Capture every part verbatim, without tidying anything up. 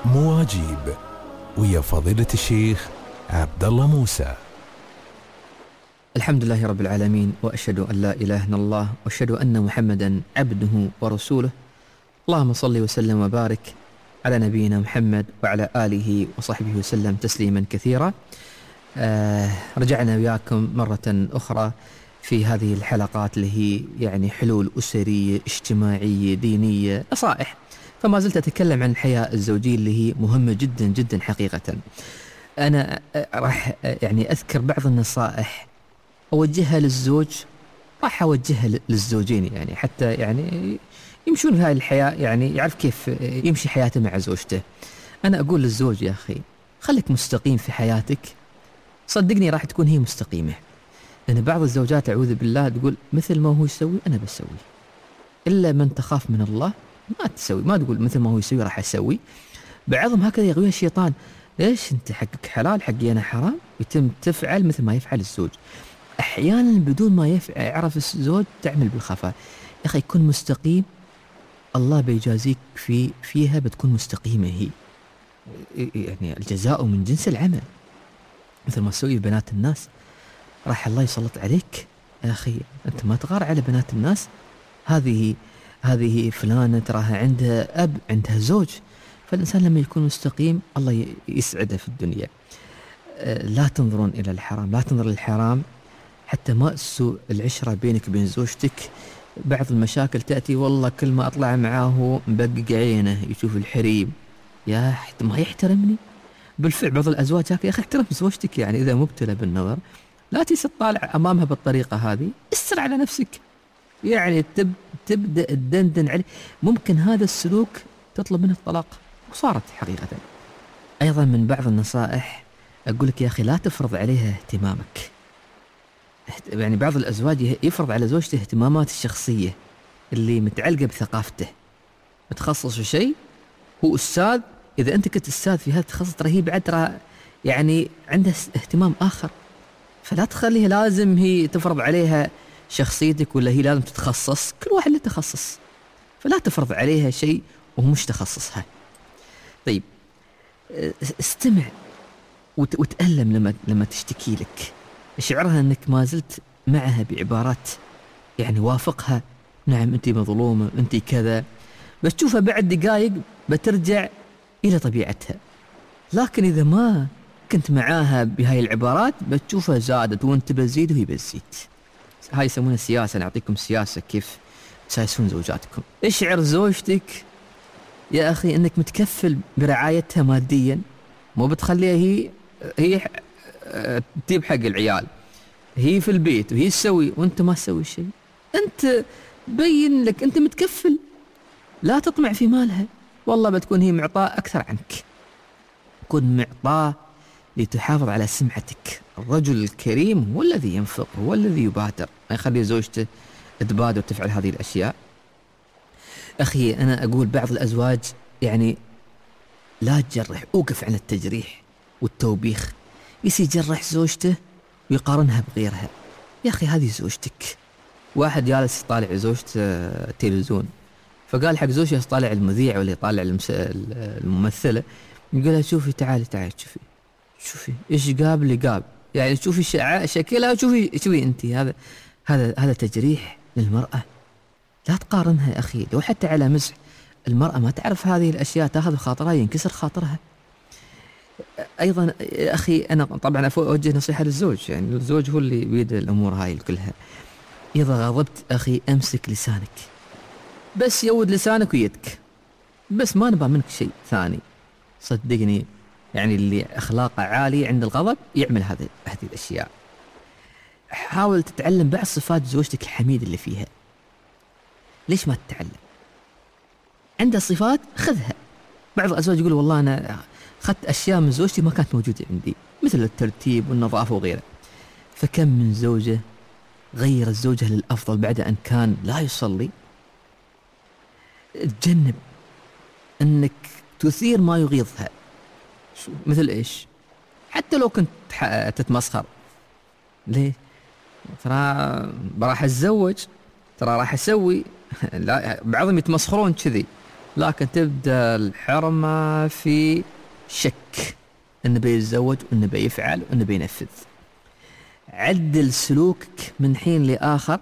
مواجيب ويا فضيلة الشيخ عبد الله موسى. الحمد لله رب العالمين، وأشهد أن لا إله إلا الله، وأشهد أن محمدا عبده ورسوله. اللهم صل وسلم وبارك على نبينا محمد وعلى آله وصحبه وسلم تسليما كثيرا. آه رجعنا وياكم مرة أخرى في هذه الحلقات اللي هي يعني حلول أسرية اجتماعية دينية نصائح. فما زلت أتكلم عن الحياة الزوجية اللي هي مهمة جدا جدا حقيقة. أنا راح يعني أذكر بعض النصائح أوجهها للزوج، راح أوجهها للزوجين يعني حتى يعني يمشون في هذه الحياة، يعني يعرف كيف يمشي حياته مع زوجته. أنا أقول للزوج يا أخي خليك مستقيم في حياتك، صدقني راح تكون هي مستقيمة. لأن بعض الزوجات أعوذ بالله تقول مثل ما هو يسوي أنا بسوي، إلا من تخاف من الله ما تسوي، ما تقول مثل ما هو يسوي راح أسوي. بعضهم هكذا يغويها الشيطان، ليش أنت حقك حلال حقي أنا حرام، يتم تفعل مثل ما يفعل الزوج. أحيانا بدون ما يفعل يعرف الزوج تعمل بالخفاء. يا أخي كن مستقيم، الله بيجازيك في فيها، بتكون مستقيمة هي، يعني الجزاء من جنس العمل. مثل ما تسوي بنات الناس راح الله يسلط عليك. يا أخي أنت ما تغار على بنات الناس، هذه هذه فلانة تراها عندها أب عندها زوج. فالإنسان لما يكون مستقيم الله يسعده في الدنيا. لا تنظرون إلى الحرام، لا تنظر للحرام حتى ما تسوء العشرة بينك وبين زوجتك. بعض المشاكل تأتي والله كل ما أطلع معاه مبقق عينه يشوف الحريم، يا ما يحترمني. بالفعل بعض الأزواج هكذا. يا أخي احترم زوجتك، يعني إذا مبتلى بالنظر لا تطالع أمامها بالطريقة هذه، استر على نفسك. يعني تب تبدأ تدندن عليه، ممكن هذا السلوك تطلب منه الطلاق، وصارت حقيقة. أيضا من بعض النصائح أقول لك يا أخي لا تفرض عليها اهتمامك. يعني بعض الأزواج يفرض على زوجته اهتمامات الشخصية اللي متعلقة بثقافته، متخصص في شيء، هو أستاذ. إذا أنت كنت أستاذ في هذا التخصص ترى هي بعد ترى يعني عندها اهتمام آخر، فلا تخليها لازم هي تفرض عليها شخصيتك ولا هي لازم تتخصص. كل واحد له تخصص، فلا تفرض عليها شيء وهو مش تخصصها. طيب استمع وتألم لما لما تشتكي لك، اشعرها انك ما زلت معها بعبارات يعني وافقها، نعم انت مظلومة انت كذا، بس تشوفها بعد دقائق بترجع الى طبيعتها. لكن اذا ما كنت معاها بهاي العبارات بتشوفها زادت وانت بتزيد وهي بتزيد. هاي يسمونها سياسة. أنا أعطيكم سياسة كيف تسايسون زوجاتكم. اشعر زوجتك يا أخي أنك متكفل برعايتها ماديا، مو بتخليها هي هي تجيب حق العيال، هي في البيت وهي تسوي وأنت ما تسوي شيء. أنت بين لك أنت متكفل، لا تطمع في مالها، والله بتكون هي معطاة أكثر عنك. كن معطاة لتحافظ على سمعتك. الرجل الكريم هو الذي ينفق، هو الذي يبادر، ما يخلي زوجته تبادر وتفعل هذه الأشياء. أخي أنا أقول بعض الأزواج يعني لا تجرح، أوقف عن التجريح والتوبيخ. يسي يجرح زوجته ويقارنها بغيرها. يا أخي هذه زوجتك. واحد جالس يطالع زوجته تلفزيون، فقال حق زوجته يطالع المذيع ولا يطالع الممثلة، يقولها شوفي تعالي تعالي شوفي شوفي ايش قابل قاب، يعني شوفي شكلها، شوفي شوفي انت. هذا هذا هذا تجريح للمرأة. لا تقارنها يا اخي، لو حتى على مزح. المرأة ما تعرف هذه الاشياء، تاخذ بخاطرها ينكسر خاطرها. ايضا يا اخي انا طبعا اوجه نصيحة للزوج، يعني الزوج هو اللي بيد الامور هاي كلها. اذا غضبت اخي امسك لسانك، بس يود لسانك ويدك، بس ما نبغى منك شيء ثاني. صدقني يعني اللي أخلاقه عالية عند الغضب يعمل هذه هذه الأشياء. حاول تتعلم بعض صفات زوجتك الحميدة اللي فيها. ليش ما تتعلم؟ عندها صفات خذها. بعض الأزواج يقول والله أنا أخذت أشياء من زوجتي ما كانت موجودة عندي، مثل الترتيب والنظافة وغيره. فكم من زوجة غير الزوجة للأفضل بعد أن كان لا يصلي. تجنب أنك تثير ما يغيظها. مثل إيش؟ حتى لو كنت تتمسخر، ليه؟ ترى راح أتزوج، ترى راح أسوي. لا بعضهم يتمسخرون كذي، لكن تبدأ الحرمة في شك إنه بيتزوج وإنه بيفعل وإنه بينفذ. عدل سلوكك من حين لآخر،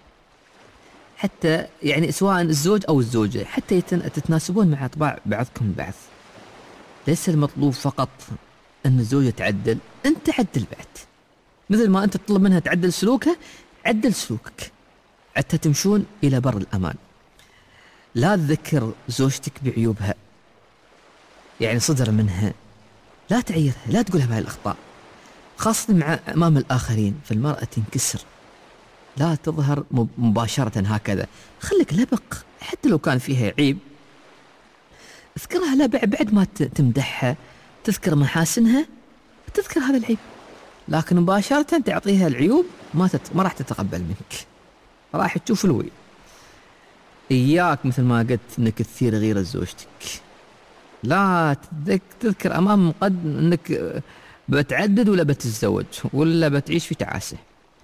حتى يعني سواء الزوج أو الزوجة، حتى تتناسبون مع طباع بعضكم البعض. ليس المطلوب فقط أن الزوجة تعدل، أنت عدل بعد، مثل ما أنت تطلب منها تعدل سلوكها، عدل سلوكك حتى تمشون إلى بر الأمان. لا تذكر زوجتك بعيوبها، يعني صدر منها، لا تعيرها، لا تقولها بهاي الأخطاء، خاصة مع أمام الآخرين، فالمرأة تنكسر. لا تظهر مباشرة هكذا، خليك لبق، حتى لو كان فيها عيب اذكرها، لا بعد ما تمدحها تذكر محاسنها، تذكر هذا العيب، لكن مباشرة تعطيها العيوب ما تت... ما راح تتقبل منك، راح تشوف الوي. إياك مثل ما قلت إنك تثير غيرة زوجتك، لا تذكر أمام مقدم إنك بتعدد ولا بتتزوج ولا بتعيش في تعاسة.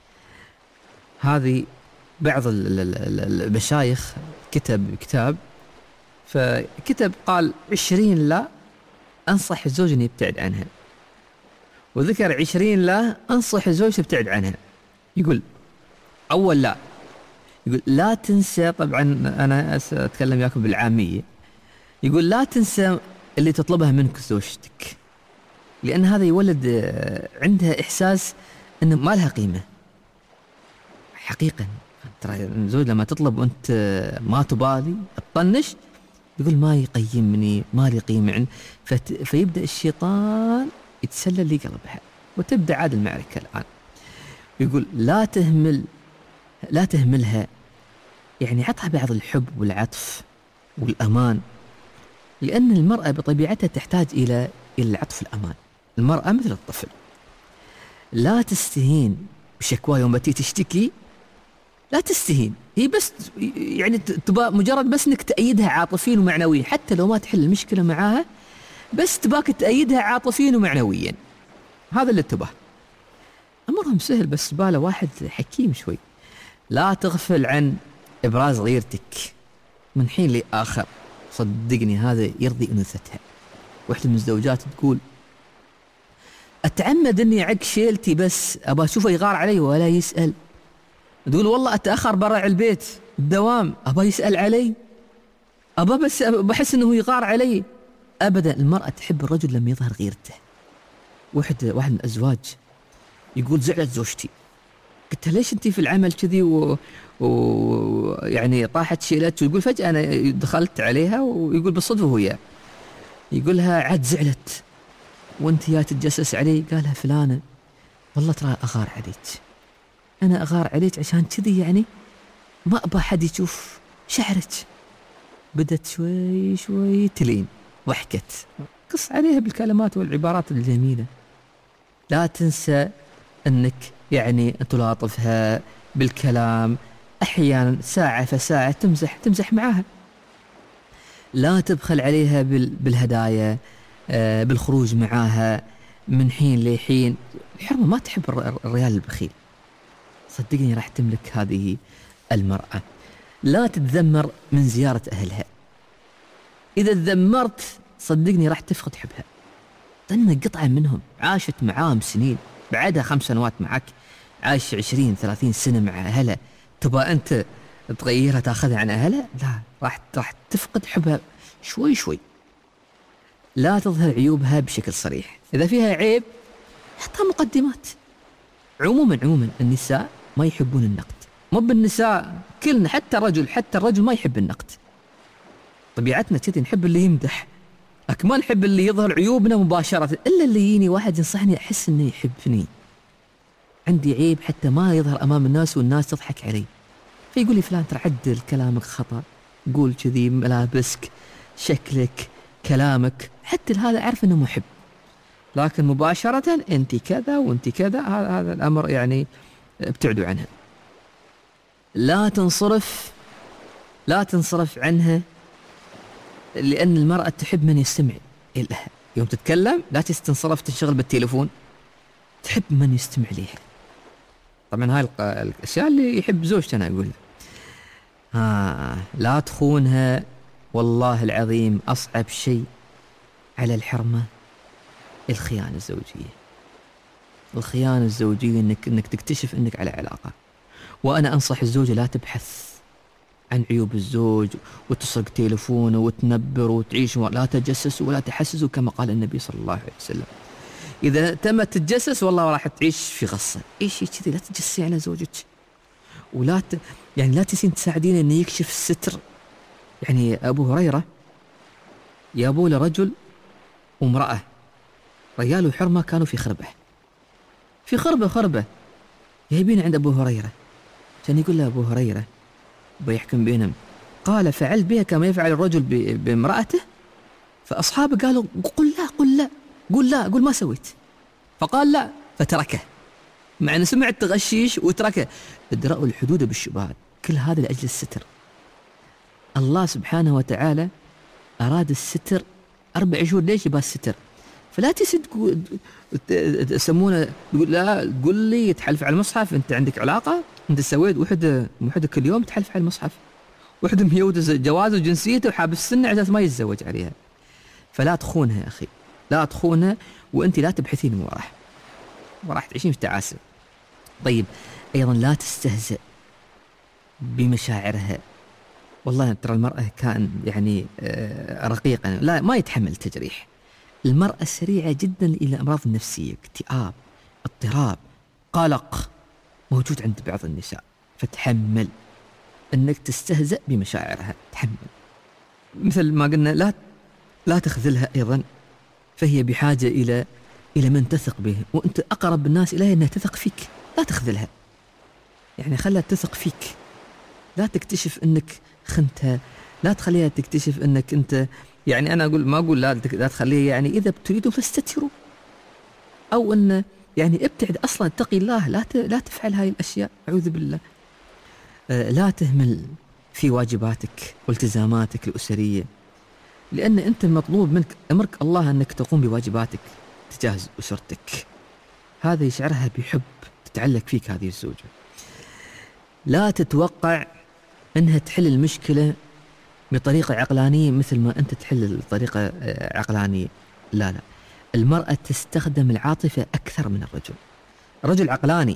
هذه بعض المشايخ كتب كتاب، فكتب قال عشرين لا أنصح الزوج أن يبتعد عنها، وذكر عشرين لا أنصح الزوج تبتعد عنها. يقول أول لا، يقول لا تنسى، طبعا أنا أتكلم وياكم بالعامية، يقول لا تنسى اللي تطلبها منك زوجتك، لأن هذا يولد عندها إحساس أنه ما لها قيمة. حقيقة ترى الزوج لما تطلب وأنت ما تبالي تطنش، يقول ما يقيمني، ما لي قيمة عند، فيبدأ الشيطان يتسلل لقلبها وتبدأ عاد المعركة الآن. يقول لا تهمل، لا تهملها، يعني عطها بعض الحب والعطف والأمان، لأن المرأة بطبيعتها تحتاج إلى العطف والأمان. المرأة مثل الطفل، لا تستهين بشكوى يوم بتي تشتكي، لا تستهين، هي بس يعني تبقى مجرد بس انك تأيدها عاطفيا ومعنويا، حتى لو ما تحل المشكلة معاها، بس تباك تأيدها عاطفيا ومعنويا، هذا اللي تباه. أمرهم سهل، بس باله واحد حكيم شوي. لا تغفل عن إبراز غيرتك من حين لآخر، صدقني هذا يرضي أنوثتها. واحدة من الزوجات تقول أتعمد أني أعق شيلتي بس أبا أشوفه يغار علي ولا يسأل، تقول والله أتأخر برا البيت الدوام أبا يسأل علي، أبا بس بحس أنه يغار علي. أبدا، المرأة تحب الرجل لما يظهر غيرته. واحد واحد من الأزواج يقول زعلت زوجتي، قلت ليش أنتي في العمل كذي و... و يعني طاحت شيلت، ويقول فجأة أنا دخلت عليها، ويقول بالصدفة وهي يقول لها عاد زعلت وأنت يا تتجسس علي. قالها فلانة والله ترى أغار عليك، أنا أغار عليك عشان كذي، يعني ما أبى حد يشوف شعرك. بدت شوي شوي تلين وحكت، قص عليها بالكلمات والعبارات الجميلة. لا تنسى أنك يعني تلاطفها بالكلام، أحيانا ساعة فساعة تمزح تمزح معها. لا تبخل عليها بالهدايا، بالخروج معها من حين لحين. الحرمة ما تحب الرجال البخيل، صدقني راح تملك هذه المرأة. لا تتذمر من زيارة أهلها، إذا تذمرت صدقني راح تفقد حبها، لأنك قطعة منهم، عاشت معاهم سنين، بعدها خمس سنوات معك، عايش عشرين ثلاثين سنة مع أهلها، تبغى أنت تغيرها تأخذها عن أهلها؟ لا، راح راح تفقد حبها شوي شوي. لا تظهر عيوبها بشكل صريح، إذا فيها عيب حطها مقدمات. عموما عموما النساء ما يحبون النقد، مو بالنساء كلنا، حتى الرجل حتى الرجل ما يحب النقد. طبيعتنا كذي، نحب اللي يمدح، لكن ما نحب اللي يظهر عيوبنا مباشرة. إلا اللي يجيني واحد ينصحني أحس إنه يحبني، عندي عيب حتى ما يظهر أمام الناس والناس تضحك علي، فيقول لي فلان ترى عدل كلامك خطأ، قول كذي، ملابسك، شكلك، كلامك، حتى هذا أعرف إنه محب. لكن مباشرة أنت كذا وأنت كذا، هذا الأمر يعني ابتعدوا عنها. لا تنصرف لا تنصرف عنها، لأن المرأة تحب من يستمع لها. يوم تتكلم لا تنصرف تنشغل بالتليفون، تحب من يستمع لها. طبعا هاي الأشياء اللي يحب زوجته أنا أقول. آه لا تخونها والله العظيم أصعب شيء على الحرمة الخيانة الزوجية. الخيانة الزوجية إنك إنك تكتشف إنك على علاقة. وأنا أنصح الزوجة لا تبحث عن عيوب الزوج وتسرق تليفونه وتنبر وتعيش، لا تجسس ولا تحسسوا كما قال النبي صلى الله عليه وسلم. إذا تم تتجسس والله راح تعيش في غصة. إيش كذي؟ لا تجسسي على زوجك، ولا ت... يعني لا تسين تساعدين إنه يكشف الستر. يعني أبو هريرة يابو لرجل وامرأة، رجال وحرمة كانوا في خربة في خربة خربة يهبين عند أبو هريرة، كان يقول له أبو هريرة بيحكم بينهم. قال فعل بها كما يفعل الرجل بامرأته. فأصحابه قالوا قل لا قل لا قل لا قل ما سويت. فقال لا، فتركه مع أنه سمع التغشيش وتركه. ادرأوا الحدود بالشبهات، كل هذا لأجل الستر. الله سبحانه وتعالى أراد الستر أربع شهور. ليش يبقى الستر؟ فلا تسد تسمونه تقول لا تقول لي تحلف على المصحف أنت عندك علاقة، أنت سويت وحدة وحدة كل يوم تحلف على المصحف، وحدة ميود جوازه وجنسيته وحابس السنة على أساس ما يتزوج عليها. فلا تخونها يا أخي، لا تخونها، وأنت لا تبحثين من وراح وراح تعيشين في تعاسة. طيب أيضا لا تستهزئ بمشاعرها. والله ترى المرأة كان يعني رقيقا لا ما يتحمل تجريح. المرأة سريعة جدا إلى أمراض نفسية، اكتئاب، اضطراب، قلق موجود عند بعض النساء. فتحمل أنك تستهزأ بمشاعرها، تحمل. مثل ما قلنا لا لا تخذلها أيضا، فهي بحاجة إلى إلى من تثق به، وأنت أقرب الناس إليها أنها تثق فيك. لا تخذلها، يعني خلها تثق فيك. لا تكتشف أنك خنتها، لا تخليها تكتشف أنك أنت يعني أنا أقول ما أقول لا لا تخليها، يعني إذا بتريدوا فاستتروا، أو أن يعني ابتعد أصلا، اتقي الله، لا لا تفعل هاي الأشياء، أعوذ بالله. آه لا تهمل في واجباتك والتزاماتك الأسرية، لأن أنت المطلوب منك أمرك الله أنك تقوم بواجباتك تجاه أسرتك. هذا يشعرها بحب، تتعلق فيك هذه الزوجة. لا تتوقع أنها تحل المشكلة بطريقة عقلانية مثل ما أنت تحل بطريقة عقلانية. لا لا، المرأة تستخدم العاطفة أكثر من الرجل. الرجل عقلاني،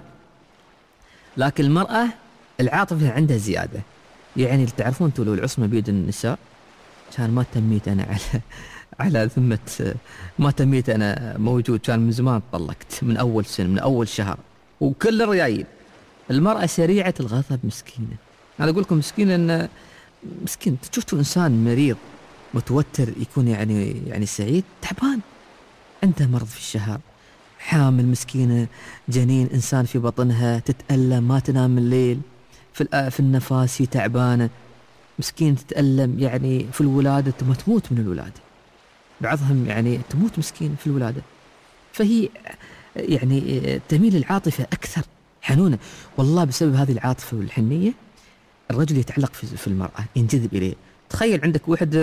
لكن المرأة العاطفة عندها زيادة. يعني تعرفون أنتوا لو العصمة بيد النساء كان ما تميت أنا على على ذمة، ما تميت أنا موجود، كان من زمان طلقت من أول سنة من أول شهر وكل الريايل. المرأة سريعة الغضب، مسكينة. أنا أقول لكم مسكينة أن مسكين شفتوا إنسان مريض متوتر يكون يعني يعني سعيد، تعبان، عنده مرض في الشهر، حامل مسكينة، جنين إنسان في بطنها، تتألم، ما تنام الليل، في في النفاس هي تعبانة، مسكين تتألم يعني في الولادة، ما تموت من الولادة، بعضهم يعني تموت مسكين في الولادة. فهي يعني تميل العاطفة أكثر، حنونة. والله بسبب هذه العاطفة والحنية الرجل يتعلق في المرأة، ينجذب إليه. تخيل عندك واحد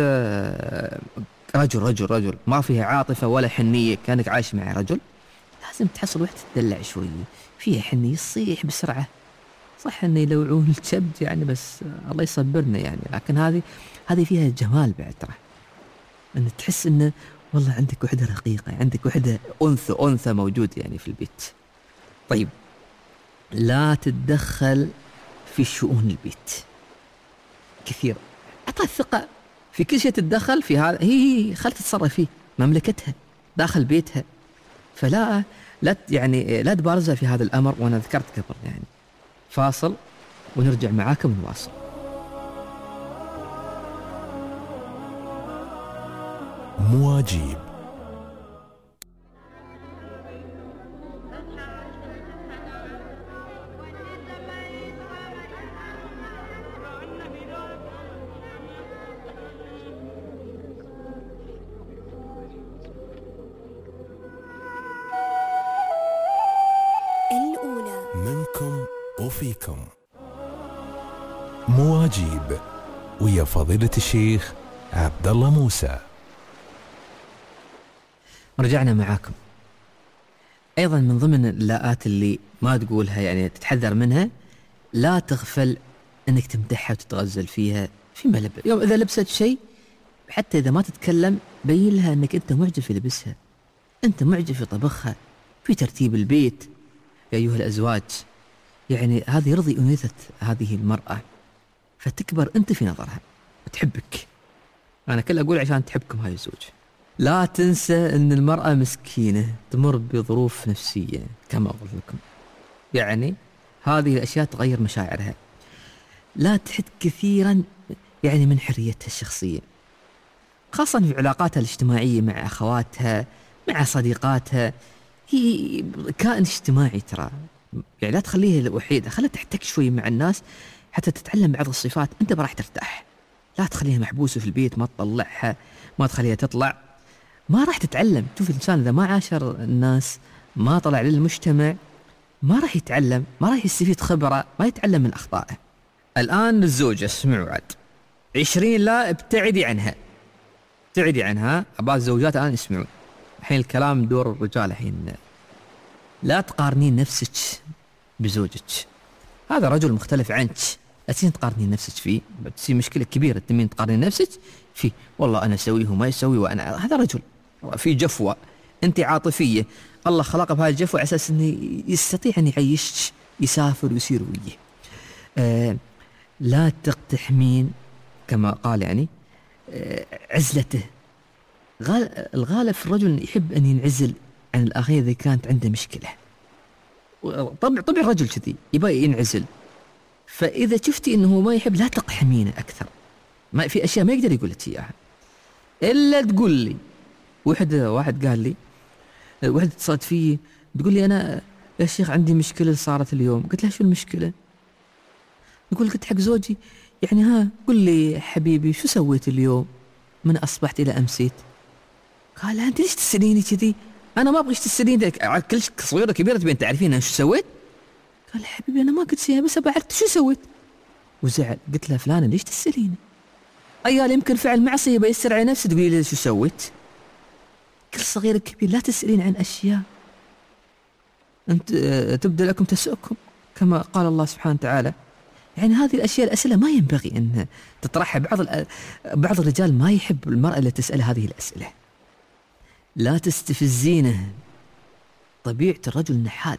رجل رجل رجل ما فيها عاطفة ولا حنية، كانك عايش مع رجل، لازم تحصل واحدة تدلع شوي فيها حنية، يصيح بسرعة. صح انه يلوعون الكبد يعني، بس الله يصبرنا يعني، لكن هذه هذه فيها جمال بعد، ترى ان تحس انه والله عندك وحدة رقيقة، عندك وحدة أنثى أنثى موجود يعني في البيت. طيب لا تتدخل في شؤون البيت كثير، أعطها الثقة في كل شيء، تتدخل في هذا، هي خلت تتصرف فيه، مملكتها داخل بيتها، فلا لا يعني لا تبارزها في هذا الأمر. وأنا ذكرت قبل يعني. فاصل ونرجع معاكم نواصل. مواجيب. الأولى منكم وفيكم. مواجيب ويا فضيلة الشيخ عبد الله موسى. رجعنا معاكم. أيضا من ضمن اللاءات اللي ما تقولها يعني تتحذر منها، لا تغفل أنك تمدحها وتتغزل فيها فيما لبس. يوم إذا لبست شيء حتى إذا ما تتكلم بين لها أنك أنت معجب في لبسها، أنت معجب في طبخها، في ترتيب البيت. يا أيها الأزواج، يعني هذا يرضي أنوثة هذه المرأة، فتكبر أنت في نظرها وتحبك. أنا كل أقول عشان تحبكم هاي الزوج. لا تنسى أن المرأة مسكينة تمر بظروف نفسية كما قلت لكم، يعني هذه الأشياء تغير مشاعرها. لا تحد كثيرا يعني من حريتها الشخصية، خاصة في علاقاتها الاجتماعية مع أخواتها مع صديقاتها. هي كائن اجتماعي ترى، يعني لا تخليها وحيدة، خلها تحتك شوي مع الناس حتى تتعلم بعض الصفات. أنت ما راح ترتاح، لا تخليها محبوسة في البيت، ما تطلعها، ما تخليها تطلع، ما راح تتعلم. شوف الإنسان إذا ما عاشر الناس، ما طلع للمجتمع، ما راح يتعلم، ما راح يستفيد خبرة، ما يتعلم من أخطائه. الآن الزوجة، اسمعوا عاد، عشرين لا ابتعدي عنها، ابتعدي عنها. أبا الزوجات الآن اسمعوا، الحين الكلام دور الرجال. الحين لا تقارنين نفسك بزوجك، هذا رجل مختلف عنك، لا تقارنين نفسك فيه، بتصير مشكلة كبيرة. تمين تقارنين نفسك فيه، والله أنا أسويه وما يسوي، وأنا هذا رجل في جفوة، أنت عاطفية، الله خلقه بهذه الجفوة على أساس أنه يستطيع أن يعيشك، يسافر ويصير وياه. آه لا تقتحمين كما قال يعني آه عزلته. غال الغالب في الرجل يحب أن ينعزل عن الآخرين إذا كانت عنده مشكلة. طبع طبع الرجل كذي يبغى ينعزل، فإذا شفتي إنه ما يحب لا تقحمينه أكثر. ما في أشياء ما يقدر يقول لك إياها إلا تقول لي. واحد واحد قال لي، واحد اتصلت فيه تقول لي أنا يا شيخ عندي مشكلة صارت اليوم. قلت لها شو المشكلة؟ يقول قلت حق زوجي يعني ها قل لي حبيبي شو سويت اليوم من أصبحت إلى أمسيت؟ قال أنت ليش تسأليني كذي؟ أنا ما أبغيش تسأليني، كل صغيرة كبيرة تبين تعرفين شو سويت؟ قال حبيبي أنا ما قلت شيء بس أبغى أعرف شو سويت. وزعل. قلت له فلانة ليش تسأليني؟ أيال يمكن فعل معصية بيسر على نفسه تقولي لي شو سويت؟ كل صغير كبير لا تسألين عن أشياء أنت تبدأ لكم تسؤكم كما قال الله سبحانه وتعالى. يعني هذه الأشياء الأسئلة ما ينبغي أن تطرحها. بعض بعض الرجال ما يحب المرأة اللي تسأل هذه الأسئلة. لا تستفزينه. طبيعة الرجل نحات،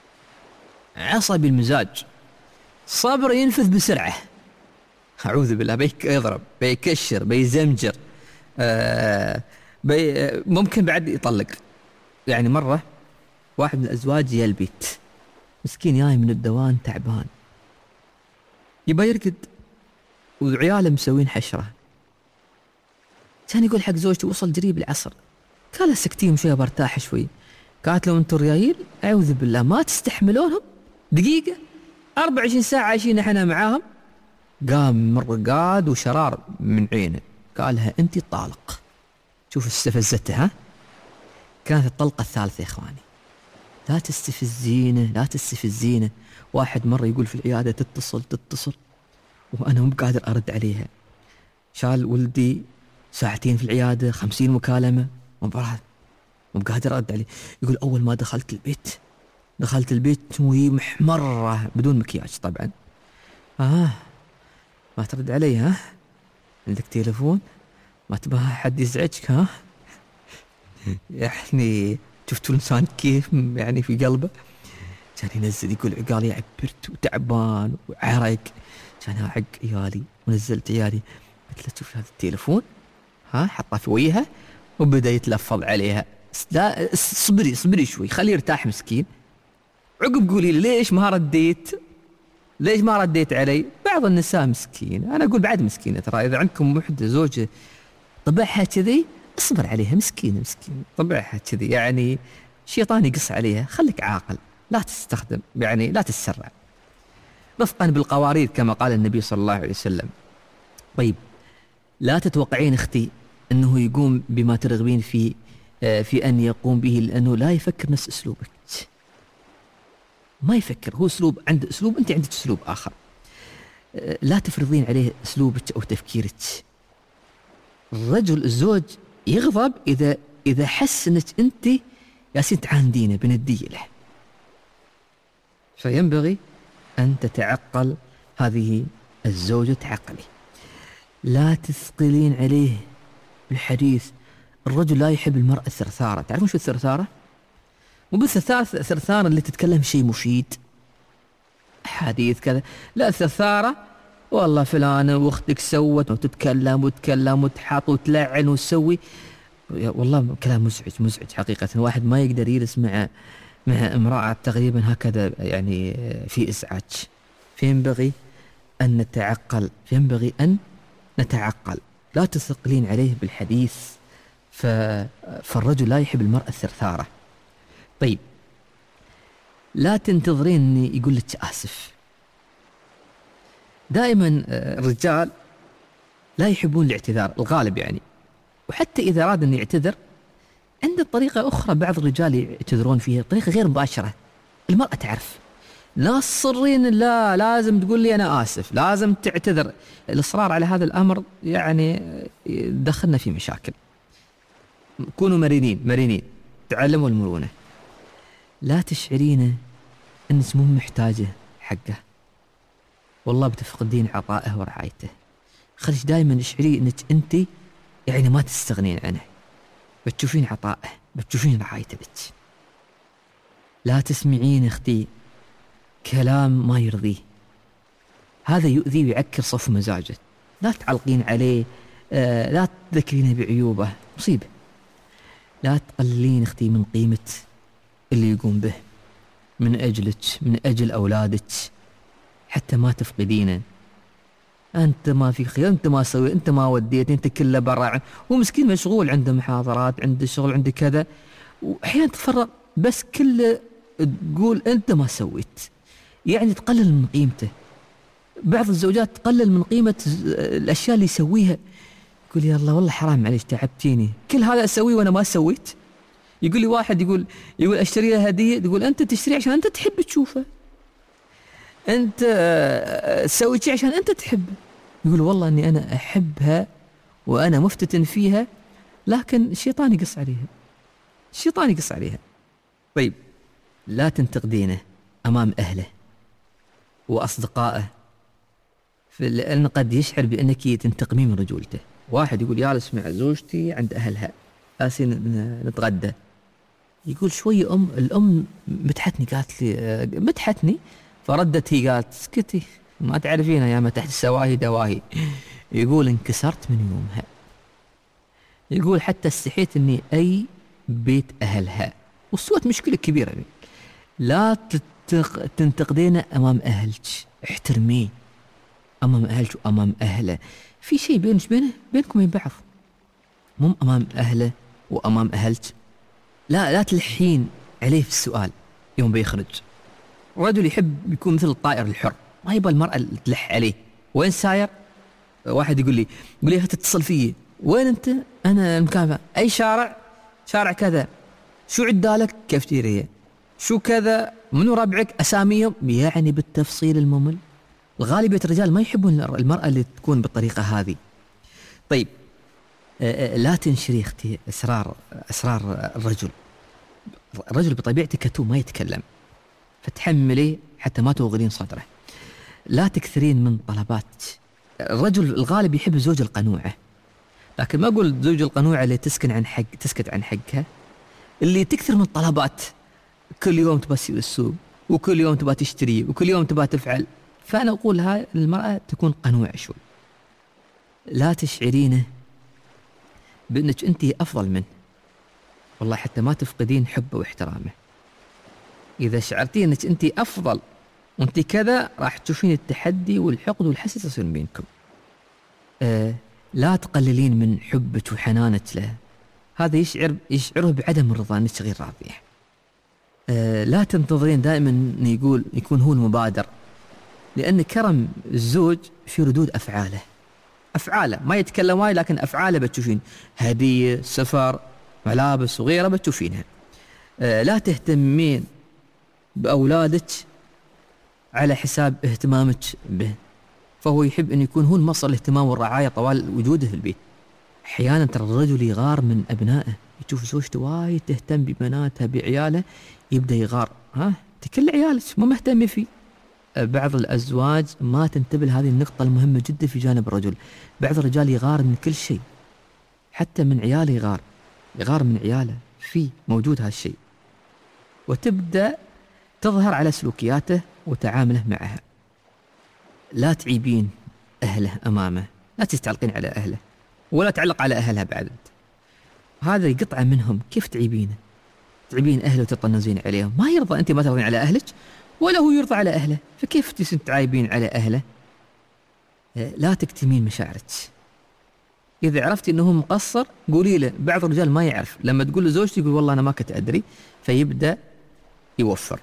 عصبي المزاج، صبر ينفذ بسرعة، أعوذ بالله، بيك يضرب بيكشر بيزمجر، آه بي ممكن بعد يطلق. يعني مرة واحد من الأزواج جاء البيت مسكين جاي من الدوام تعبان يبغى يرقد وعياله مسوين حشرة، كان يقول حق زوجته وصل قريب العصر، قال سكتين شوية برتاح شوي. قالت له انتم ريايل أعوذ بالله ما تستحملونهم دقيقة، أربع وعشرين ساعة عايشين احنا معاهم. قام من رقاد وشرار من عينه، قالها انت طالق. شوف استفزته، ها كانت الطلقة الثالثة يا اخواني. لا تستفزينه لا تستفزينه. واحد مرة يقول في العيادة تتصل تتصل وأنا مو قادر أرد عليها، شال ولدي ساعتين في العيادة، خمسين مكالمة، مو قادر أرد عليه. يقول أول ما دخلت البيت دخلت البيت وهي محمرة بدون مكياج طبعا. آه ما ترد علي؟ ها عندك تليفون؟ ما تبغى حد يزعجك؟ ها يعني شفتوا الإنسان كيف يعني في قلبه. كان ينزل يقول عقالي عبرت وتعبان وعرق، كان أعق عيالي ونزلت عيالي. قلت له شوف هذا التليفون، ها حطه في وجهها وبدأ يتلفظ عليها. لا صبري صبري شوي خليه يرتاح مسكين. عقب قولي لي ليش ما رديت ليش ما رديت علي. بعض النساء مسكين، أنا أقول بعد مسكينة ترى. إذا عندكم وحدة زوجة طبعها كذي اصبر عليها، مسكينة مسكينة طبعها كذي، يعني شيطان يقص عليها. خليك عاقل، لا تستخدم يعني لا تتسرع، رفقا بالقوارير كما قال النبي صلى الله عليه وسلم. طيب لا تتوقعين اختي انه يقوم بما ترغبين فيه في ان يقوم به، لانه لا يفكر نفس اسلوبك، ما يفكر، هو اسلوب عنده اسلوب، انت عندك اسلوب اخر. لا تفرضين عليه اسلوبك او تفكيرك. الرجل الزوج يغضب اذا اذا حس انك انت ياسين تعاندينه بنديه له، فينبغي ان تتعقل هذه الزوجة، تعقلي. لا تثقلين عليه بالحديث الرجل لا يحب المرأة الثرثارة. تعرفون شو الثرثارة؟ مو بس الثرثارة اللي تتكلم شيء مفيد حديث كذا، لا، الثرثارة والله فلانة واختك سوت وتتكلم وتتكلم وتحط وتلعن وتسوي، والله كلام مزعج مزعج حقيقة. واحد ما يقدر يجلس مع مع امرأة تقريبا هكذا، يعني في إزعاج. فينبغي أن نتعقل، فينبغي أن نتعقل، لا تثقلين عليه بالحديث. ف... فالرجل لا يحب المرأة الثرثارة. طيب، لا تنتظرين أني يقول لك آسف. دائما الرجال لا يحبون الاعتذار، الغالب يعني. وحتى إذا أراد أن يعتذر عنده طريقة أخرى بعض الرجال يعتذرون فيها، طريقة غير مباشرة، المرأة تعرف. لا تصرين لا لازم تقول لي أنا آسف، لازم تعتذر. الإصرار على هذا الأمر يعني دخلنا في مشاكل. كونوا مرنين مرنين، تعلموا المرونة. لا تشعرينه أنك مو محتاجة حقه، والله بتفقدين عطائه ورعايته. خليش دائما تشعري أنك أنت يعني ما تستغنين عنه، بتشوفين عطائه، بتشوفين رعايته لك. لا تسمعين اختي كلام ما يرضيه، هذا يؤذي ويعكر صف مزاجه. لا تعلقين عليه، آه لا تذكرينه بعيوبه، مصيبة. لا تقللين اختي من قيمة اللي يقوم به من أجلك، من أجل أولادك، حتى ما تفقدينه. أنت ما في خير، أنت ما سوي، أنت ما وديت، أنت كله برا. هو مسكين مشغول، عنده محاضرات، عنده شغل، عنده كذا، وأحيانا تفرغ، بس كله تقول أنت ما سويت، يعني تقلل من قيمته. بعض الزوجات تقلل من قيمة الأشياء اللي يسويها، يقول يا الله والله حرام معليش تعبتيني، كل هذا أسويه وأنا ما سويت. يقول لي واحد، يقول يقول أشتري له هدية، تقول أنت تشتري عشان أنت تحب تشوفه، أنت تسوي شيء عشان أنت تحبه. يقول والله أني أنا أحبها وأنا مفتتن فيها، لكن الشيطان يقص عليها، الشيطان يقص عليها. طيب، لا تنتقدينه أمام أهله وأصدقائه، لأن قد يشعر بأنك تنتقمين من رجولته. واحد يقول جالس مع زوجتي عند أهلها، آسين نتغدى، يقول شوي أم الأم مدحتني، قالت لي مدحتني، فردت هي قالت اسكتي ما تعرفينها يا ما تحت السواهي دواهي. يقول انكسرت من يومها، يقول حتى استحيت اني اي بيت اهلها، وصوت مشكلة كبيرة بي. لا تنتقدين امام اهلك، احترميه امام اهلك وامام اهله. في شيء بينك بينه بينكم وبين بعض، مو امام اهله وامام اهلك. لا لا تلحين عليه في السؤال يوم بيخرج. الرجل يحب يكون مثل الطائر الحر، ما يبغى المرأة اللي تلح عليه. وين ساير؟ واحد يقول لي يقول لي تتصل فيه، وين انت؟ انا المكان، اي شارع؟ شارع كذا. شو عدالك؟ كافتيريا. شو كذا؟ منو ربعك؟ اساميهم، يعني بالتفصيل الممل. الغالبية الرجال ما يحبون المرأة اللي تكون بالطريقة هذه. طيب، لا تنشري اختي اسرار اسرار الرجل. الرجل بطبيعته كتوم ما يتكلم، فتحملي حتى ما توغلين صدره. لا تكثرين من طلبات. الرجل الغالب يحب الزوجة القنوعة، لكن ما أقول الزوجة القنوعة اللي تسكن عن حق تسكت عن حقها، اللي تكثر من الطلبات، كل يوم تبى تسوي السوق، وكل يوم تبى تشتري، وكل يوم تبى تفعل. فأنا أقول هاي المرأة تكون قنوعة شوي. لا تشعرينه بأنك أنت أفضل منه، والله حتى ما تفقدين حبه واحترامه. إذا شعرتي أنك أنت أفضل وأنت كذا، راح تشوفين التحدي والحقد والحسد يصير بينكم. آه لا تقللين من حبك وحنانك له، هذا يشعر يشعره بعدم الرضا أنك غير راضية. آه لا تنتظرين دائما أن يقول يكون هو المبادر، لأن كرم الزوج في ردود أفعاله. أفعاله ما يتكلم وايد، لكن أفعاله بتشوفين، هدية، سفر، ملابس وغيرها بتشوفينها. آه لا تهتمين بأولادك على حساب اهتمامك به، فهو يحب أن يكون هو المصدر الاهتمام والرعاية طوال وجوده في البيت. أحيانا ترى الرجل يغار من أبنائه، يشوف زوجته وايد تهتم ببناتها بعياله، يبدأ يغار، ها تكل عيالك ما مهتم فيه. بعض الأزواج ما تنتبه لهذه النقطة المهمة جدا في جانب الرجل. بعض الرجال يغار من كل شيء، حتى من عياله يغار، يغار من عياله، في موجود هالشيء. وتبدأ تظهر على سلوكياته وتعامله معها. لا تعيبين أهله أمامه، لا تستعلقين على أهله ولا تعلق على أهلها بعد. هذا قطعة منهم، كيف تعيبينه؟ تعيبين أهله وتطنزين عليهم، ما يرضى. أنت ما ترضين على أهلك ولا هو يرضى على أهله، فكيف تعايبين على أهله؟ لا تكتمين مشاعرك. إذا عرفتي أنه مقصر قولي له. بعض الرجال ما يعرف، لما تقول له زوجتي يقول والله أنا ما كنت أدري، فيبدأ يوفر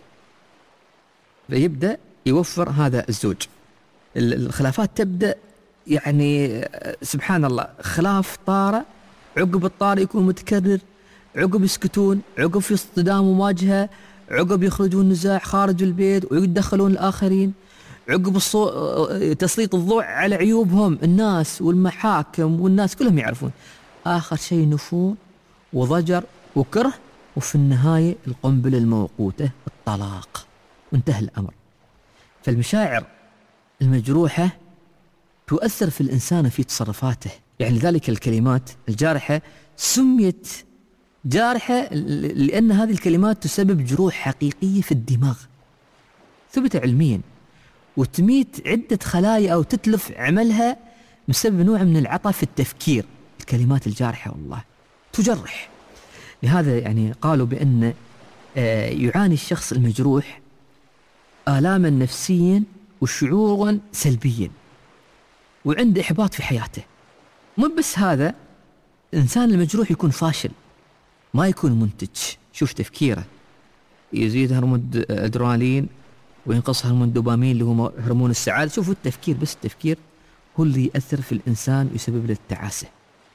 فيبدأ يوفر هذا الزوج. الخلافات تبدأ يعني سبحان الله، خلاف طارئ، عقب الطارئ يكون متكرر، عقب يسكتون، عقب في اصطدام ومواجهة، عقب يخرجون نزاع خارج البيت ويتدخلون الآخرين، عقب الصو... تسليط الضوء على عيوبهم الناس والمحاكم والناس كلهم يعرفون. آخر شيء نفور وضجر وكره، وفي النهاية القنبلة الموقوتة الطلاق، وانتهى الأمر. فالمشاعر المجروحة تؤثر في الإنسان في تصرفاته. يعني ذلك الكلمات الجارحة سميت جارحة لأن هذه الكلمات تسبب جروح حقيقية في الدماغ، ثبت علميا، وتميت عدة خلايا أو تتلف عملها بسبب نوع من العطا في التفكير. الكلمات الجارحة والله تجرح. لهذا يعني قالوا بأن يعاني الشخص المجروح آلاما نفسيا وشعورا سلبيا وعنده إحباط في حياته. مو بس هذا، الإنسان المجروح يكون فاشل، ما يكون منتج. شوف تفكيره، يزيد هرمون الأدرينالين وينقص هرمون الدوبامين اللي هو هرمون السعادة. شوفوا التفكير، بس التفكير هو اللي يأثر في الإنسان ويسبب له التعاسة.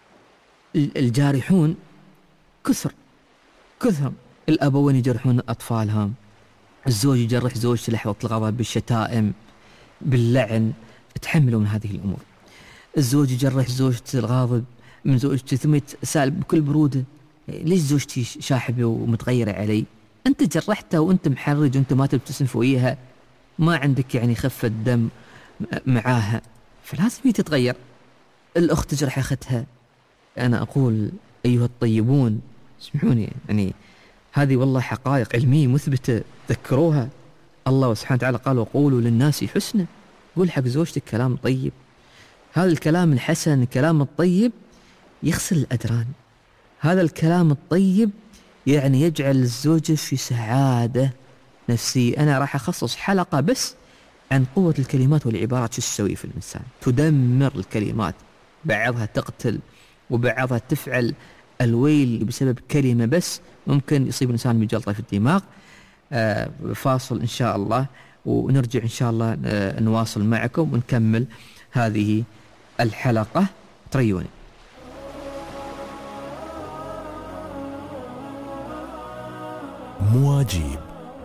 الجارحون كثر كثر، الأبوين يجرحون أطفالهم، الزوج يجرح زوجته لحظة الغضب بالشتائم باللعن، تحملوا من هذه الأمور. الزوج يجرح زوجته الغاضب من زوجته ثم يتساءل بكل برودة ليش زوجتي شاحبة ومتغيرة علي؟ أنت جرحتها وأنت محرج وأنت ما تبتسم فوقيها، ما عندك يعني خفة دم معاها، فلازم تتغير. الأخت تجرح أختها. أنا أقول أيها الطيبون اسمعوني، يعني هذه والله حقائق علمية مثبتة، ذكروها. الله سبحانه وتعالى قال وقولوا للناس حسنا، قول حق زوجتك كلام طيب. هذا الكلام الحسن، الكلام الطيب يغسل الأدران. هذا الكلام الطيب يعني يجعل الزوجة في سعادة نفسية. أنا راح أخصص حلقة بس عن قوة الكلمات والعبارات، شو تسوي في الإنسان. تدمر الكلمات، بعضها تقتل وبعضها تفعل الويل بسبب كلمة بس ممكن يصيب الإنسان بجلطة في الدماغ. آه فاصل إن شاء الله ونرجع إن شاء الله آه نواصل معكم ونكمل هذه الحلقة. تريوني. مواجيب.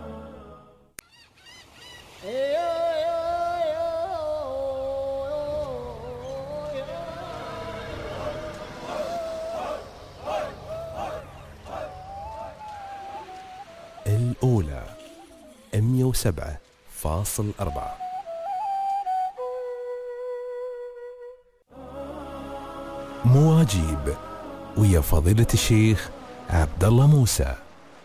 الأولى مئة وسبعة فاصل أربعة. مواجيب ويا فضيلة الشيخ عبد الله موسى.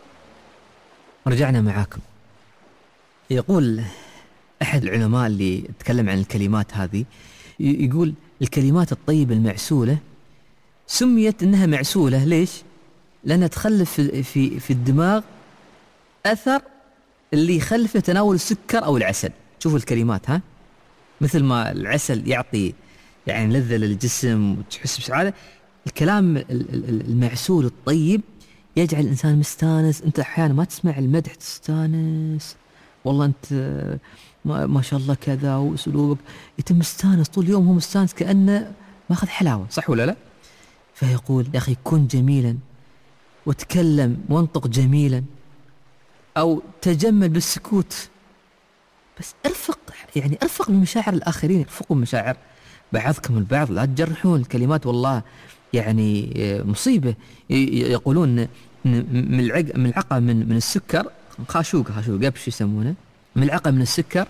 رجعنا معاكم. يقول أحد العلماء اللي تكلم عن الكلمات هذه، يقول الكلمات الطيبة المعسولة سميت إنها معسولة. ليش؟ لأنها تخلف في في الدماغ أثر اللي يخلف تناول السكر أو العسل. شوفوا الكلمات، ها، مثل ما العسل يعطي يعني لذة للجسم وتحس بسعادة، الكلام المعسول الطيب يجعل الإنسان مستانس. أنت أحيانا ما تسمع المدح تستانس، والله أنت ما, ما شاء الله كذا وأسلوبك، يتم مستانس طول اليوم، هو مستانس كأنه ماخذ حلاوة، صح ولا لا؟ فيقول يا أخي كن جميلا وتكلم وانطق جميلا، أو تجمل بالسكوت، بس ارفق، يعني ارفق بمشاعر الآخرين، ارفقوا بمشاعر بعضكم البعض، لا تجرحون. الكلمات والله يعني مصيبة. يقولون ملعقة ملعقة من من السكر، خاشوق خاشوق قبش يسمونه، ملعقة من السكر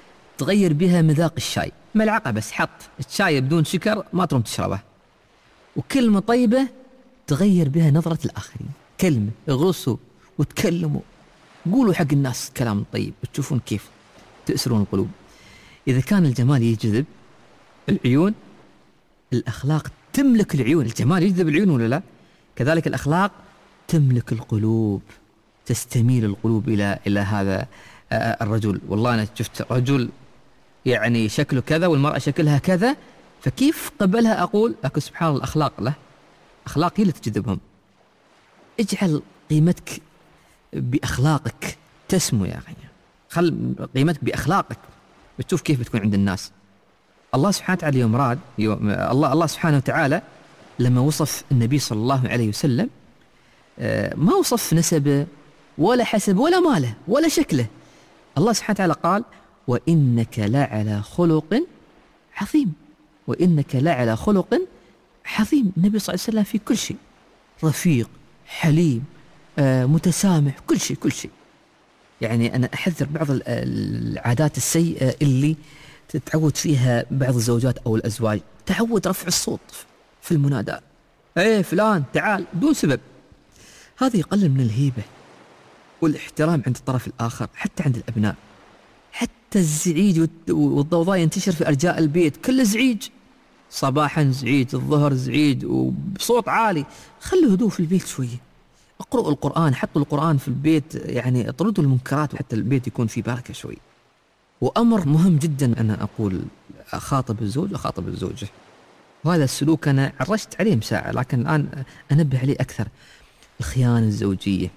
تغير بها مذاق الشاي. ملعقة بس، حط الشاي بدون سكر ما تروم تشربه. وكلمة طيبة تغير بها نظرة الآخرين. كلمة اغرسوا وتكلموا، قولوا حق الناس كلام طيب وتشوفون كيف تأسرون القلوب. إذا كان الجمال يجذب العيون، الأخلاق تملك العيون. الجمال يجذب العيون ولا لا؟ كذلك الأخلاق تملك القلوب، تستميل القلوب إلى إلى هذا الرجل. والله أنا شفت رجل يعني شكله كذا والمرأة شكلها كذا، فكيف قبلها أقول لكن سبحان الله الأخلاق له، أخلاق هي اللي تجذبهم. اجعل قيمتك بأخلاقك تسمو يا أخي، خل قيمتك بأخلاقك بتشوف كيف بتكون عند الناس. الله سبحانه وتعالى يوم راد يوم الله الله سبحانه وتعالى لما وصف النبي صلى الله عليه وسلم ما وصف نسبه ولا حسب ولا ماله ولا شكله. الله سبحانه وتعالى قال وإنك لعلى خلق عظيم، وإنك لعلى خلق عظيم. النبي صلى الله عليه وسلم في كل شيء رفيق حليم آه، متسامح، كل شيء كل شيء. يعني أنا أحذر بعض العادات السيئة اللي تتعود فيها بعض الزوجات أو الأزواج، تعود رفع الصوت في المناداة، ايه فلان تعال دون سبب. هذا يقلل من الهيبة والاحترام عند الطرف الآخر، حتى عند الأبناء. حتى الزعيج والضوضاء ينتشر في أرجاء البيت، كل زعيج، صباحا زعيج، الظهر زعيج وبصوت عالي. خلوا هدوء في البيت شوية، اقرأوا القرآن، حطوا القرآن في البيت، يعني اطردوا المنكرات وحتى البيت يكون فيه بركة شوي. وأمر مهم جدا أنا أقول أخاطب الزوج وأخاطب الزوجة، وهذا السلوك أنا عرجت عليه مساعة لكن الآن أنبه عليه أكثر. الخيانة الزوجية،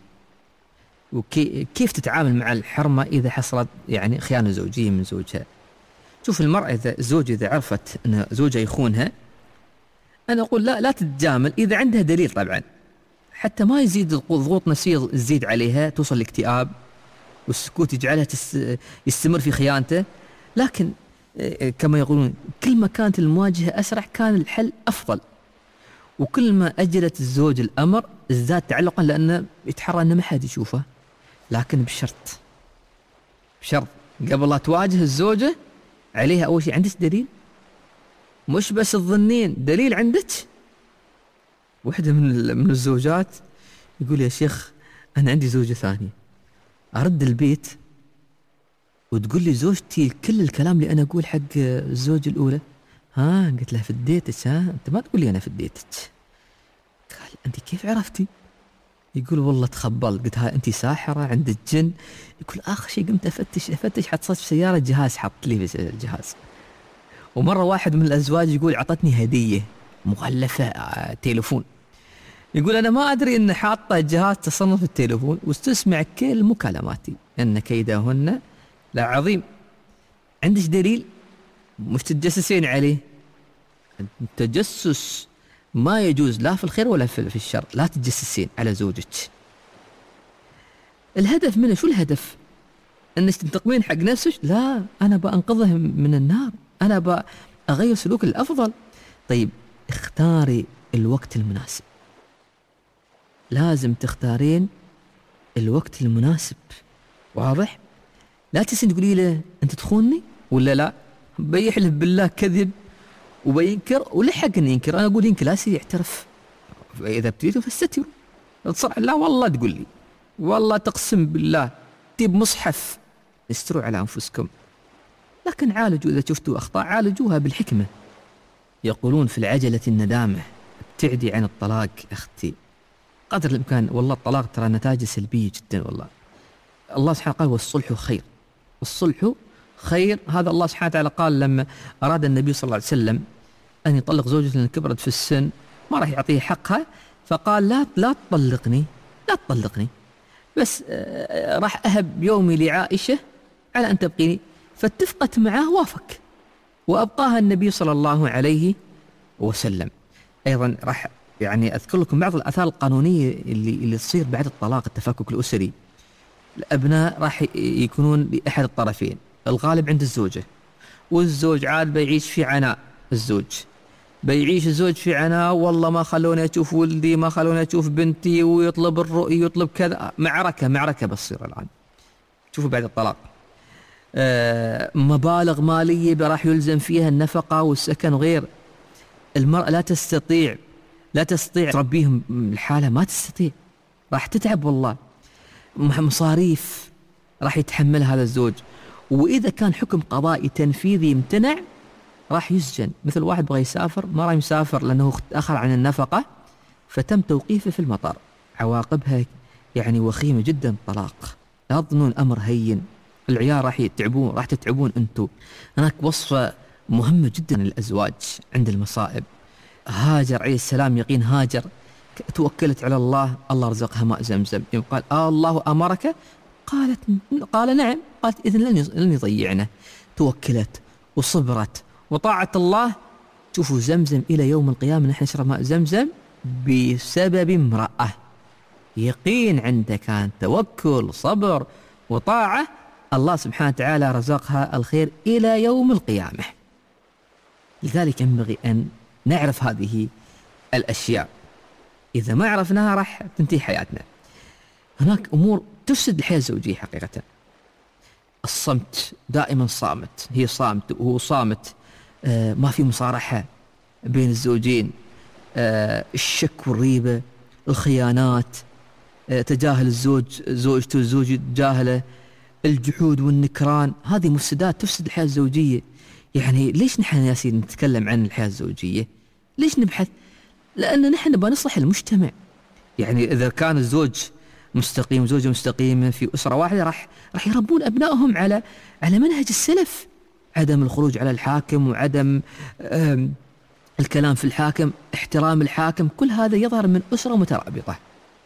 وكيف تتعامل مع الحرمة إذا حصلت يعني خيانة زوجية من زوجها. شوف المرأة إذا الزوج إذا عرفت أن زوجها يخونها، أنا أقول لا لا تتجامل إذا عندها دليل طبعا، حتى ما يزيد الضغوط نفسية تزيد عليها، توصل لاكتئاب، والسكوت يجعلها يستمر في خيانته. لكن كما يقولون كل ما كانت المواجهة أسرع كان الحل أفضل، وكل ما أجلت الزوج الأمر ازداد تعلقا، لأنه يتحرى أنه ما حد يشوفه. لكن بشرط بشرط قبل لا تواجه الزوجة عليها أول شيء عندك دليل، مش بس تظنين، دليل عندك. واحدة من من الزوجات يقول يا شيخ أنا عندي زوجة ثانية، أرد البيت وتقول لي زوجتي كل الكلام اللي أنا أقول حق الزوجة الأولى. ها قلت لها فديتك؟ ها أنت ما تقول لي أنا فديتك. قال أنت كيف عرفتي؟ يقول والله تخبلت. قلت ها أنت ساحرة عندك جن؟ يقول آخر شيء قمت أفتش أفتش حصلت في سيارة جهاز حط لي في الجهاز. ومرة واحد من الأزواج يقول عطتني هدية مغلفة آه تليفون، يقول أنا ما أدري إن حاطة جهاز تصنف التليفون واستسمع كل مكالماتي، إن كيدهن لا عظيم. عندك دليل؟ مش تتجسسين عليه. التجسس ما يجوز لا في الخير ولا في الشر، لا تتجسسين على زوجك. الهدف منه شو الهدف؟ انك تنتقمين حق نفسك؟ لا، انا بأنقذه من النار، انا بأغير سلوك الافضل. طيب اختاري الوقت المناسب، لازم تختارين الوقت المناسب، واضح؟ لا تسين تقولي له انت تخونني ولا لا، بيحلف بالله كذب وبينكر ولحق انه ينكر. انا اقول ينكر لا سي يعترف، اذا ابتديتوا فاستتروا. تصرح لا والله تقول لي والله تقسم بالله تجيب مصحف، استروا على انفسكم. لكن عالجوا اذا شفتوا اخطاء عالجوها بالحكمه. يقولون في العجله الندامه، ابتعدي عن الطلاق اختي قدر الامكان. والله الطلاق ترى نتائجه سلبيه جدا. والله الله سبحانه قال والصلح خير، الصلح خير. هذا الله سبحانه وتعالى قال لما أراد النبي صلى الله عليه وسلم أن يطلق زوجته لأن كبرت في السن ما راح يعطيه حقها، فقال لا لا تطلقني لا تطلقني بس راح أهب يومي لعائشة على أن تبقيني. فاتفقت معه وافق وأبقاها النبي صلى الله عليه وسلم. أيضا راح يعني أذكر لكم بعض الآثار القانونية اللي اللي تصير بعد الطلاق، التفكك الأسري. الأبناء راح يكونون لأحد الطرفين، الغالب عند الزوجة، والزوج عاد بيعيش في عناء. الزوج بيعيش الزوج في عناء، والله ما خلوني أشوف ولدي، ما خلوني أشوف بنتي، ويطلب الرؤية يطلب كذا. معركة معركة بتصير الآن. شوفوا بعد الطلاق آه مبالغ مالية راح يلزم فيها النفقة والسكن وغير. المرأة لا تستطيع لا تستطيع تربيهم الحالة، ما تستطيع، راح تتعب والله، مصاريف راح يتحمل هذا الزوج. وإذا كان حكم قضائي تنفيذي يمتنع راح يسجن. مثل واحد بغى يسافر ما راح يسافر لأنه تأخر عن النفقة فتم توقيفه في المطار، عواقبها يعني وخيمة جدا، طلاق. لا تظنون أمر هين، العيال راح يتعبون، راح تتعبون أنتم. هناك وصفة مهمة جدا للأزواج عند المصائب. هاجر عليه السلام، يقين هاجر توكلت على الله، الله رزقها ماء زمزم. يوم قال آه الله أمرك، قالت قال نعم، قالت إذن لن لن يضيعنا. توكلت وصبرت وطاعت الله. شوفوا زمزم إلى يوم القيامة نحن نشرب ماء زمزم بسبب امرأة. يقين عنده كان، توكل، صبر وطاعة، الله سبحانه وتعالى رزقها الخير إلى يوم القيامة. لذلك ينبغي أن نعرف هذه الأشياء، إذا ما عرفناها راح تنتهي حياتنا. هناك أمور تفسد الحياة الزوجية حقيقة. الصمت، دائما صامت، هي صامت وهو صامت، آه ما في مصارحة بين الزوجين، آه الشك والريبة، الخيانات، آه تجاهل الزوج زوجته، الزوج يتجاهله، الجحود والنكران. هذه مفسدات تفسد الحياة الزوجية. يعني ليش نحن ياسين نتكلم عن الحياة الزوجية؟ ليش نبحث؟ لأن نحن نبغى نصلح المجتمع. يعني إذا كان الزوج مستقيم وزوجة مستقيمة في أسرة واحدة راح راح يربون أبنائهم على على منهج السلف، عدم الخروج على الحاكم، وعدم الكلام في الحاكم، احترام الحاكم. كل هذا يظهر من أسرة مترابطة.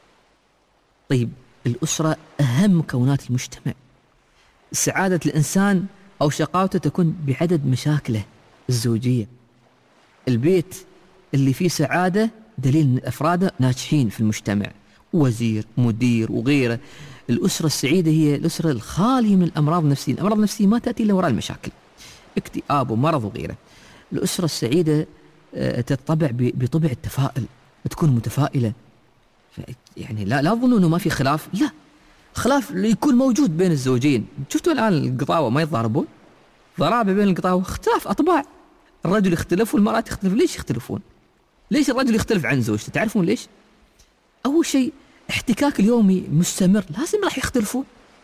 طيب الأسرة أهم مكونات المجتمع. سعادة الإنسان أو شقاوته تكون بعدد مشاكله الزوجية. البيت اللي فيه سعادة دليل أن أفراده ناجحين في المجتمع، وزير، مدير وغيره. الأسرة السعيدة هي الأسرة الخالية من الأمراض النفسية. الأمراض النفسية ما تأتي إلا وراء المشاكل، اكتئاب ومرض وغيره. الأسرة السعيدة تطبع بطبع التفاؤل، تكون متفائلة. يعني لا لا تظنوا أنه ما في خلاف، لا، خلاف يكون موجود بين الزوجين. شفتوا الآن القطاوة ما يتضاربون؟ ضرابة بين القطاوة، اختلاف أطباع. الرجل يختلف والمرأة تختلف. ليش يختلفون؟ ليش الرجل يختلف عن زوجته؟ تعرفون ليش؟ أول شيء احتكاك اليومي مستمر، لازم راح يختلفون.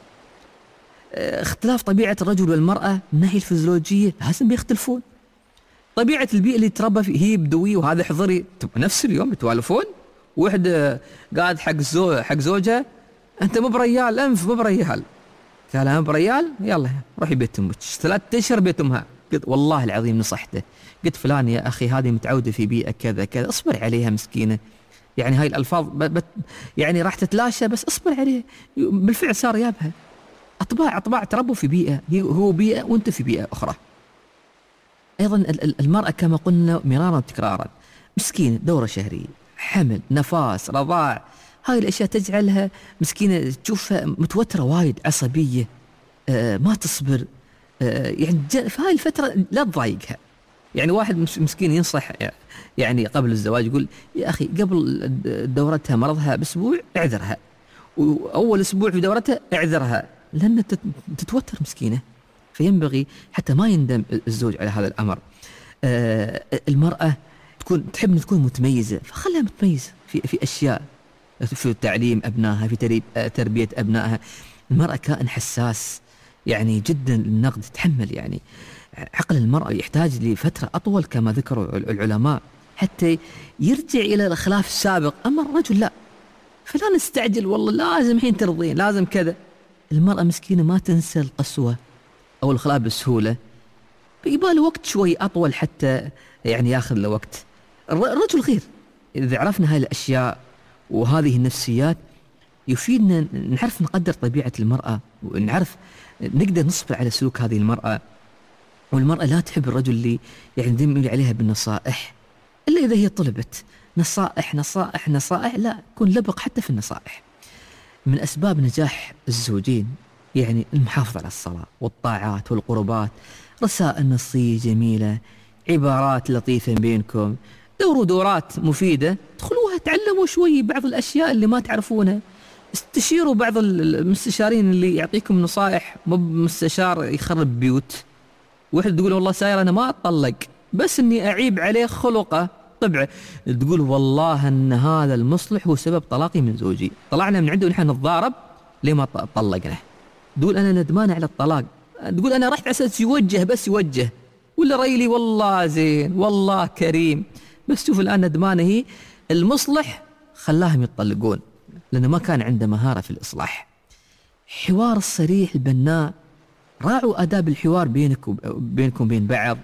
اه اختلاف طبيعة الرجل والمرأة من الناحية الفيزيولوجية لازم بيختلفون. طبيعة البيئة اللي تربى فيه، هي بدوية وهذا حضري، نفس اليوم يتوالفون. واحد قاعد حق زو حق زوجها، أنت مو بريال، أنف مو بريال. قال أنا بريال، يلا روحي بيت أمك. ثلاثة أشهر بيت أمها. قلت والله العظيم نصحته، قلت فلان يا أخي هذه متعودة في بيئة كذا كذا، اصبر عليها مسكينة. يعني هاي الألفاظ بت يعني راح تتلاشى، بس اصبر عليها. بالفعل صار يابها. أطباع أطباع تربوا في بيئة، هو بيئة وأنت في بيئة أخرى. أيضا المرأة كما قلنا مرارا وتكرارا، مسكينة، دورة شهرية، حمل، نفاس، رضاع، هاي الأشياء تجعلها مسكينة تشوفها متوترة وايد، عصبية، آه ما تصبر. آه يعني في هاي الفترة لا تضايقها. يعني واحد مسكين ينصح يعني قبل الزواج يقول يا أخي قبل دورتها مرضها بأسبوع اعذرها، وأول أسبوع في دورتها اعذرها، لأن تتوتر مسكينة. فينبغي حتى ما يندم الزوج على هذا الأمر. آه المرأة تكون تحب أن تكون متميزة، فخلها متميزة في في أشياء، في تعليم أبنائها، في تربية أبنائها. المرأة كائن حساس يعني جدا للنقد، تتحمل. يعني عقل المرأة يحتاج لفترة أطول كما ذكروا العلماء حتى يرجع إلى الخلاف السابق. أما الرجل لا، فلا نستعجل والله لازم حين ترضين لازم كذا. المرأة مسكينة ما تنسى القسوة أو الخلاف بسهولة، يبقى له وقت شوي أطول حتى يعني ياخذ له وقت. الرجل غير، إذا عرفنا هاي الأشياء وهذه النفسيات يفيدنا نعرف نقدر طبيعة المرأة، ونعرف نقدر نصبر على سلوك هذه المرأة. والمرأة لا تحب الرجل اللي يعني دم عليها بالنصائح إلا إذا هي طلبت نصائح نصائح نصائح، لا، كن لبق حتى في النصائح. من أسباب نجاح الزوجين يعني المحافظة على الصلاة والطاعات والقربات، رسائل نصية جميلة، عبارات لطيفة بينكم، دوروا دورات مفيدة، ادخلوها تعلموا شوي بعض الأشياء اللي ما تعرفونها، استشيروا بعض المستشارين اللي يعطيكم نصائح، مو مستشار يخرب بيوت. واحد تقول والله ساير أنا ما أطلق بس إني أعيب عليه خلقه، الطبع تقول والله أن هذا المصلح هو سبب طلاقي من زوجي، طلعنا من عنده ونحن نتضارب ليه ما طلقنا. تقول أنا ندمانة على الطلاق، تقول أنا رحت على أساس يوجه بس يوجه، ولا ريلي والله زين والله كريم، بس شوف الآن ندمانة هي المصلح خلاهم يطلقون لأنه ما كان عنده مهارة في الإصلاح. حوار الصريح البناء، راعوا آداب الحوار بينكم بينكم بين بعض.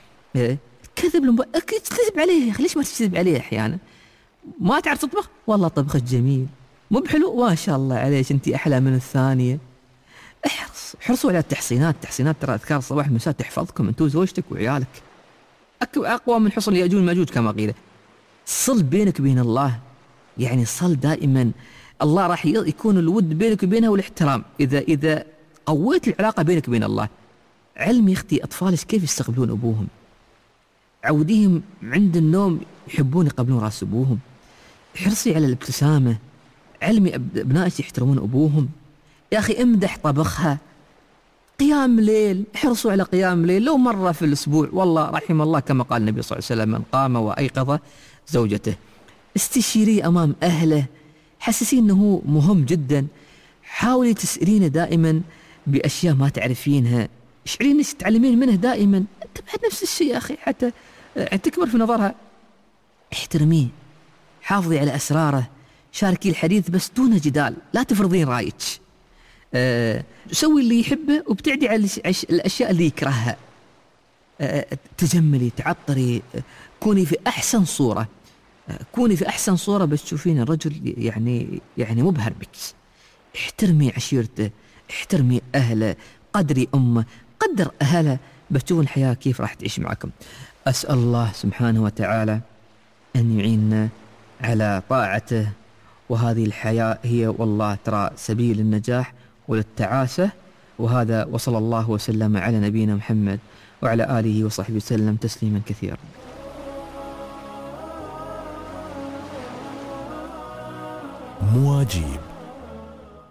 كذب لهم أكيد تكذب عليه يا أخي، ليش ما تكذب عليه أحيانا؟ ما تعرف تطبخ؟ والله طبخك جميل، مو بحلو؟ ما شاء الله عليك أنت أحلى من الثانية. احرص احرصوا على التحصينات، التحصينات ترى أذكار الصباح والمساء تحفظكم أنتو وزوجتك وعيالك، أقوى من حصن يأجوج ماجوج كما قيل. صل بينك وبين الله، يعني صل دائما، الله راح يكون الود بينك وبينها والاحترام إذا إذا قويت العلاقة بينك وبين الله. علم يا أختي أطفالك كيف يستقبلون أبوهم، عوديهم عند النوم يحبون يقبلون راس أبوهم، احرصي على الابتسامة، علمي أبنائك يحترمون أبوهم. يا أخي امدح طبخها، قيام ليل، احرصوا على قيام ليل لو مرة في الأسبوع، والله رحم الله كما قال النبي صلى الله عليه وسلم من قام وأيقظ زوجته. استشيري أمام أهله، حسسي أنه مهم جدا، حاولي تسألينه دائما بأشياء ما تعرفينها، اشعري انك تتعلمين منه دائما، انت بعد نفس الشيء يا اخي حتى تكبر في نظرها. احترميه، حافظي على اسراره، شاركي الحديث بس دون جدال، لا تفرضين رايك. أه سوي اللي يحبه وابتعدي عن الاشياء اللي يكرهها. أه تجملي، تعطري، كوني في احسن صوره، أه كوني في احسن صوره بس تشوفين الرجل يعني يعني مبهر بك. احترمي عشيرته، احترمي اهله، قدري امه، قدر أهله، بتشوفون الحياة كيف راح تعيش معكم. أسأل الله سبحانه وتعالى أن يعيننا على طاعته، وهذه الحياة هي والله ترى سبيل النجاح وللتعاسة. وهذا وصلى الله وسلم على نبينا محمد وعلى آله وصحبه وسلم تسليما كثيرا. مواجيب